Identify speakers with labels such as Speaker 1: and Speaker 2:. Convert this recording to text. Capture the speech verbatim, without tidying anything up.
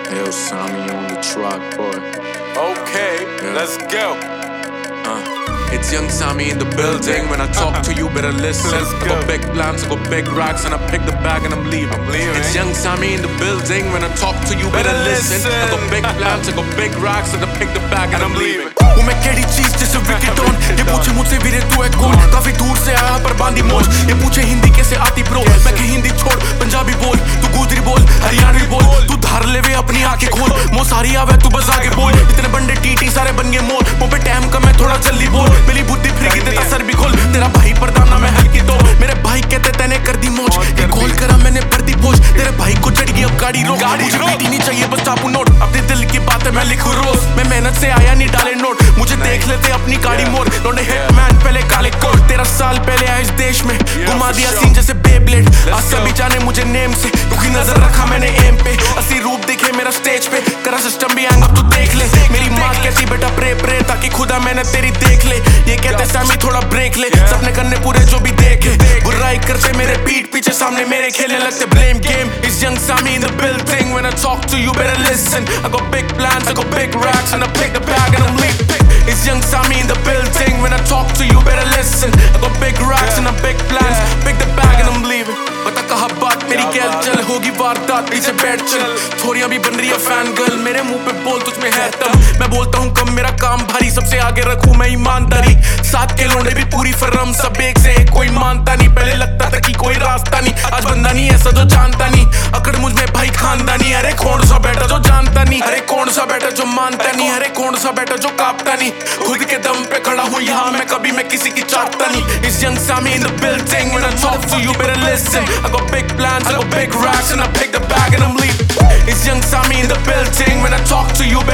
Speaker 1: Yo, Sammy on the track, boy.
Speaker 2: Okay,
Speaker 1: Yeah.
Speaker 2: let's go.
Speaker 1: Uh, it's young Sammy in the building. When I talk to you, better listen.
Speaker 2: Let's
Speaker 1: I
Speaker 2: go.
Speaker 1: got big plans, I got big racks, and I pick the bag and I'm leaving.
Speaker 2: I'm leaving.
Speaker 1: It's young Sammy in the building. When I talk to you, better,
Speaker 2: Better
Speaker 1: listen. I got
Speaker 2: listen.
Speaker 1: big plans, I got big racks, and I pick the bag and,
Speaker 2: And
Speaker 1: I'm
Speaker 2: I'm
Speaker 1: leaving.
Speaker 2: leaving.
Speaker 3: वो मैं केड़ी चीज जैसे wicket on ये पूछे मुझसे वीरे तू है कौन काफी दूर से आया पर बांधी मोज ये पूछे हिंदी कैसे आती ब्रो मैं कहीं हिंदी छोड़ पंजाबी बोल तू गुजरी बोल हरियाणवी बोल तू धार ले वे अपनी आंखें खोल मो सारी आवे तू बस आगे बोल इतने बंदे टीटी सारे बन गए मोल मो पे टाइम का मैं थोड़ा जल्दी बोल मेरी बुद्धि फ्रीकी देता सर भी खोल तेरा भाई परदाना मैं हल्की तो मेरे भाई कहते तैने कर दी मौज ये कॉल करा मैंने पर दी पोज तेरे भाई को चढ़ गई अब गाड़ी रोक मुझे पीटी नहीं चाहिए बस चापू नोट अपने दिल की बातें मैं लिखूं रोज मैं मेहनत से आया नहीं डाले नोट मुझे देख लेते अपनी गाड़ी मोड़ लौंडे हिटमैन पहले काले कोट तेरह साल पहले आया इस देश में घुमा दिया सीन जैसे बेब्लेड आज सभी जाने मुझे नेम से दुखी नजर रखा मैंने एम पे असली रूप देखे मेरा स्टेज पे करा सिस्टम भी आएगा तू देख ले मेरी माँ कहती बेटा प्रे प्रे ताकि खुदा मैंने तेरी देख ले ये कहते सैमी थोड़ा ब्रेक ले सपने करने पूरे जो भी देखे बुराई करते मेरे पीठ पीछे सामने मेरे खेलने लगते blame game is young Sammy in the building when I talk to you better listen I got big plans I got big racks and I pick the bag and I'm leaving it's young Sammy in the building when I talk to you better listen I got big racks and I big plans pick the bag and I'm leaving पता कहा बात मेरी गैल चल होगी वारदात पीछे बैठ चल थोड़ियां भी बन रही है फैन गर्ल मेरे मुंह पे बोल तुझ में है तब मैं बोलता हूँ कम मेरा काम भारी सबसे आगे रखूं मैं ईमानदारी साथ के लोंडे भी पूरी फर्म सब एक से एक कोई मानता नहीं पहले लगता था कि कोई रास्ता नहीं आज बंदा नहीं ऐसा जो जानता नहीं अकड़ मुझ में भाई खानदानी अरे कौन सा बेटा जो जानता नहीं अरे कौन सा बेटा जो मानता नहीं अरे कौन सा बेटा जो कांपता नहीं खुद के दम पे खड़ा हूँ यहाँ मैं कभी मैं किसी की चाहता नहीं इस young Sammy in the building when I talk to you better listen I got big plans I got big racks and I pick the bag and I'm leaving it's young Sammy in the building when I talk to you